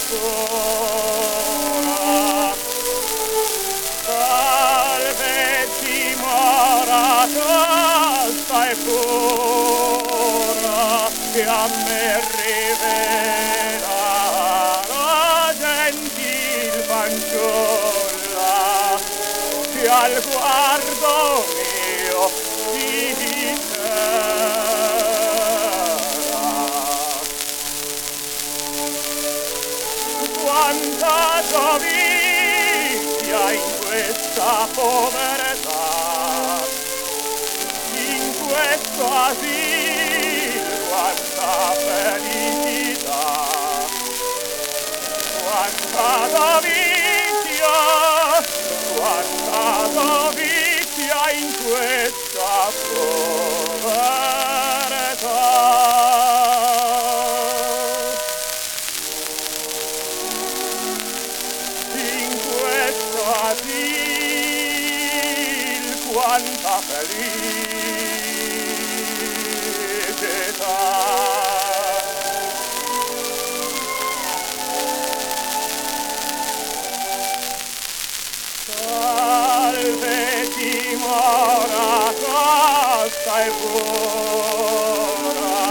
pura. Salve timorata, stai pura, che a me rivela la gentil fanciulla, che al guardo mio si dispera. Quanta dovizia in questa povertà, in questo asil, quanta felicità, quanta dovizia in questa povertà. In questo asil, quanta felicità. Salve timorata, stai pura.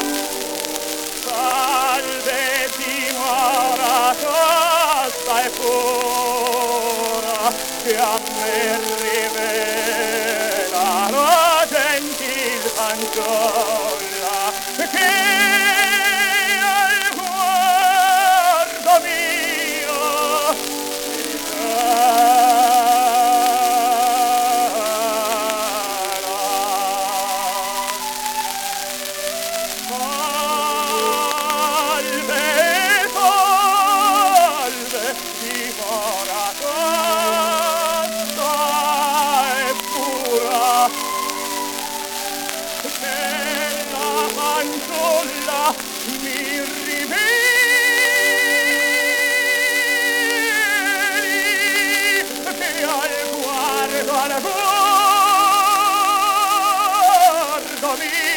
Salve timorata, stai pura, che a me rivela la gentil fanciulla, che al guardo mio si dispera. Salve timorata, stai pura, che la fanciulla mi riveli, che al guardo mio